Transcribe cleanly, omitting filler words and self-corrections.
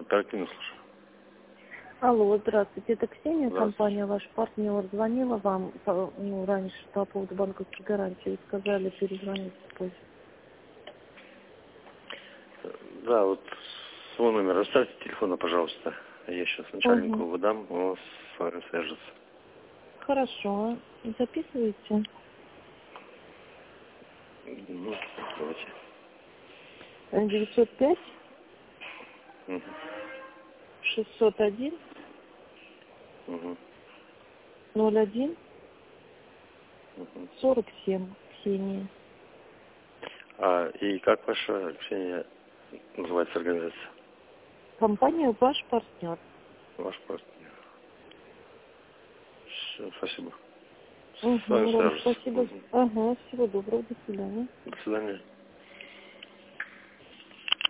оперативно слушаю. Алло, здравствуйте, это Ксения, Здравствуйте. компания «Ваш партнер». Звонила вам раньше по поводу банковской гарантии. Вы сказали перезвонить позже. Да, вот свой номер оставьте телефона, пожалуйста. Я сейчас начальнику выдам, он с вами свяжется. Хорошо. Записывайте. Ну, давайте. 905 Угу. 601 Угу. 01 Угу. 47. Ксения. И как ваша, Ксения, называется организация? Компания «Ваш партнер». Ваш партнер. Все, спасибо. С вами Ладно, свяжутся. спасибо. Ага, всего доброго, до свидания. До свидания.